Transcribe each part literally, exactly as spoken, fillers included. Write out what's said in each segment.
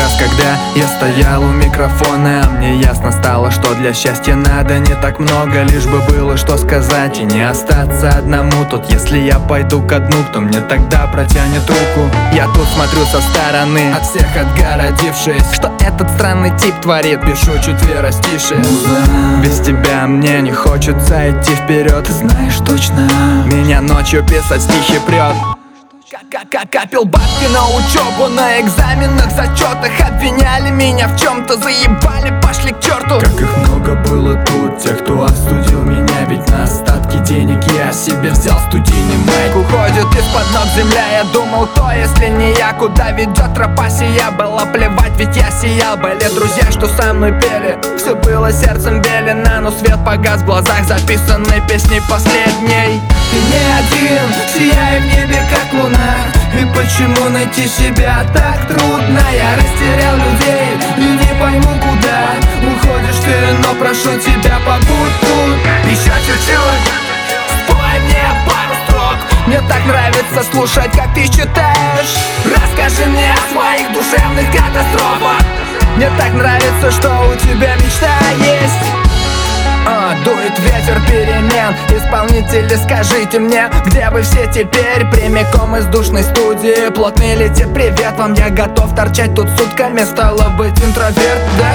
раз, когда я стоял у микрофона, мне ясно стало, что для счастья надо не так много, лишь бы было что сказать и не остаться одному. Тут если я пойду ко дну, кто мне тогда протянет руку? Я тут смотрю со стороны, от всех отгородившись, что этот странный тип творит, пишу чуть веростише. Без тебя мне не хочется идти вперед, ты знаешь точно, меня ночью писать стихи прет. Как копил бабки на учебу, на экзаменах, зачетах, обвиняли меня в чем-то, заебали, пошли к черту. Как их много было тут, тех, кто остудил меня, ведь на остатки денег я себе взял студийный майк. Уходит из-под ног земля, я думал, то если не я, куда ведет тропа сия? Было плевать, ведь я сиял, были друзья, что со мной пели, все было сердцем велено, но свет погас в глазах записанной песни последней. Ты не один, сияй в небе, как луна. И почему найти себя так трудно? Я растерял людей и не пойму куда уходишь ты, но прошу тебя, побудь тут еще чуть-чуть, спой мне пару строк. Мне так нравится слушать, как ты читаешь. Расскажи мне о своих душевных катастрофах. Мне так нравится, что у тебя мечта есть. А, дует ветер перемен, исполнители, скажите мне, где вы все теперь? Прямиком из душной студии, плотный летит привет вам. Я готов торчать тут сутками, стало быть интроверт, да?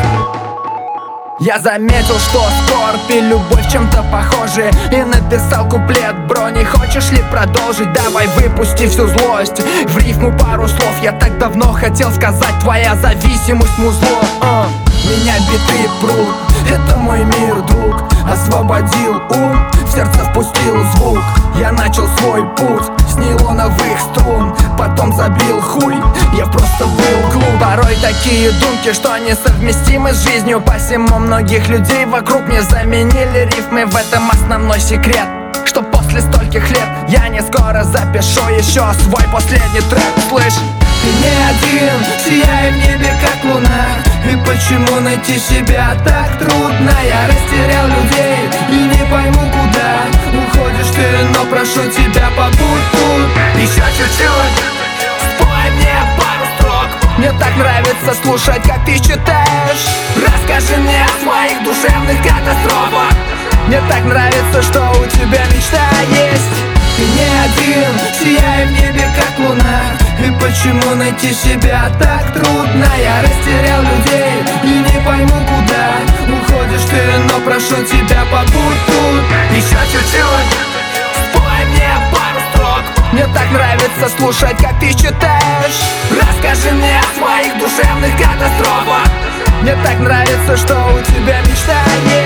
Я заметил, что скорбь и любовь чем-то похожи, и написал куплет: бро, не хочешь ли продолжить? Давай выпусти всю злость в рифму пару слов. Я так давно хотел сказать, твоя зависимость музло. uh. Меня биты прут, это мой мир, друг. Освободил ум, в сердце впустил звук. Я начал свой путь с нейлоновых струн, потом забил хуй, я просто был глуп. Порой такие думки, что несовместимы с жизнью, посему многих людей вокруг мне заменили рифмы. В этом основной секрет, что после стольких лет я не скоро запишу еще свой последний трек. Слышь, ты не один, сияй в небе, как луна. И почему найти себя так трудно? Я растерял людей и не пойму куда уходишь ты, но прошу тебя, побудь тут еще чуть-чуть, спой мне пару строк. Мне так нравится слушать, как ты читаешь. Расскажи мне о своих душевных катастрофах. Мне так нравится, что у тебя мечта есть. Ты не один, сияй в небе, как луна. И почему найти себя так трудно? Я растерял людей и не пойму куда уходишь ты, но прошу тебя, побудь тут еще чуть-чуть, спой мне пару строк. Мне так нравится слушать, как ты читаешь. Расскажи мне о своих душевных катастрофах. Мне так нравится, что у тебя мечта есть.